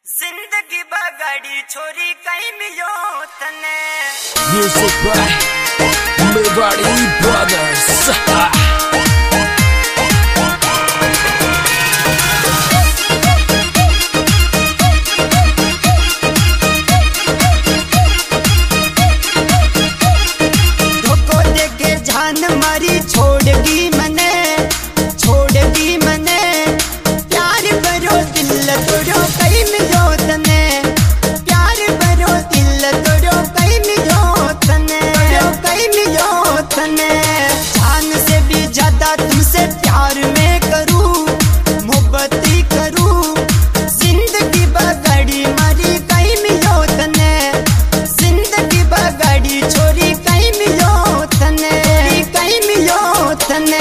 जिंदगी बगाड़ी छोरी कहीं मिलो तने। Music by Liberty Brothers. छोड़गी मने प्यार भरो दिल तोड़ो कहीं मिलो तने। प्यार भरो दिल तोड़ो कहीं मिलो तने। कहीं मिलो तने। जान से भी ज्यादा तुमसे प्यार में करूं, मोहब्बत ही करूं। जिंदगी बगाड़ी मारी कहीं मिलो तने। जिंदगी बगाड़ी छोरी कहीं मिलो तने। कहीं मिलो तने।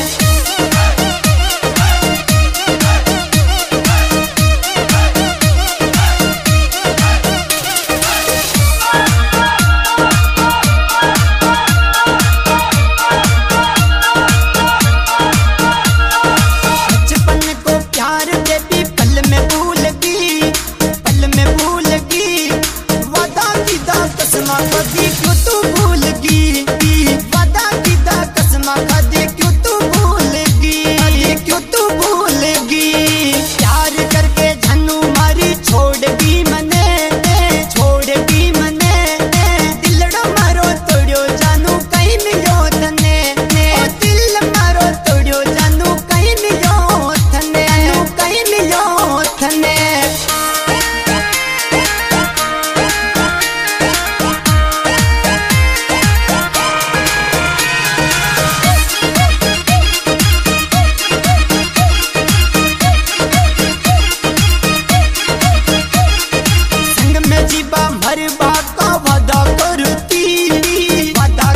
कभी क्यों तू भूल गई, वादा किदा कसमा खादी क्यों तू भूल गई, क्यों तू भूल गई। प्यार करके झन्नू मारी छोड़गी मने, छोड़गी मने। दिलड़ा मारो तोड़ो जानू कहीं मिलो तने। दिल मारो तोड़ो जानू कहीं मिलो तने। कहीं मिलो तने। हर बात का वादा करती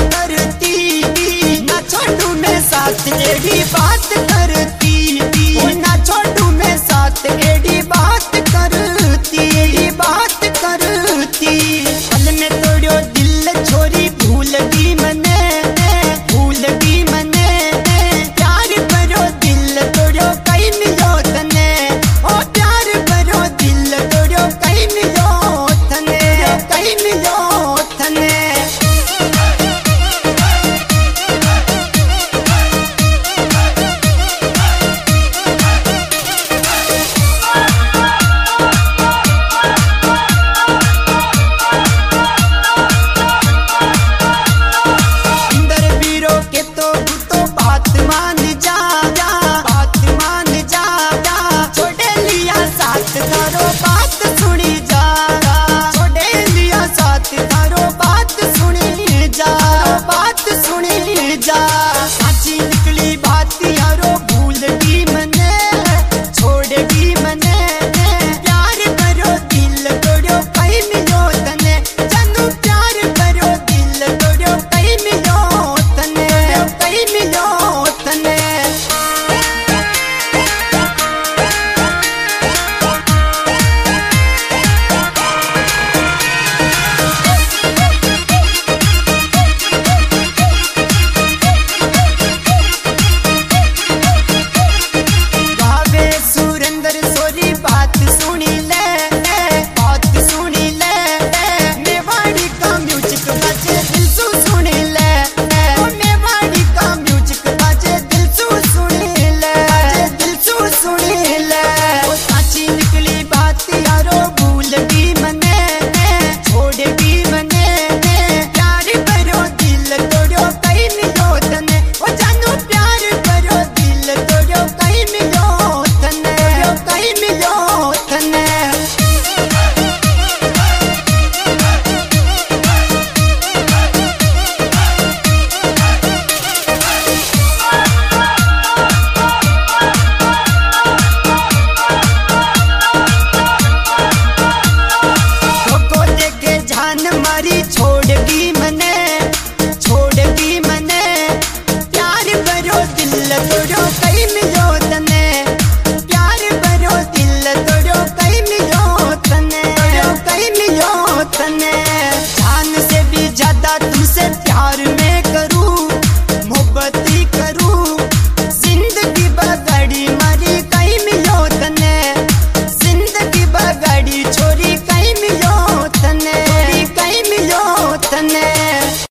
ना छोड़ू मैं साथ एड़ी बात करती। ना छोड़ू मैं साथ एड़ी बात करती। बात करती पल में तोड़ो दिल छोरी भूल गई मने, भूल गई मने। प्यार भरो दिल तोड़ो कहीं मिलो तने। ओ प्यार भरो दिल तोड़ो कहीं मिलो तने। कहीं मिलो तने। अंदर वीरों के तो बात मान जा, बात मान जा। छोड़ लिया साथ करो बात सुनी जा।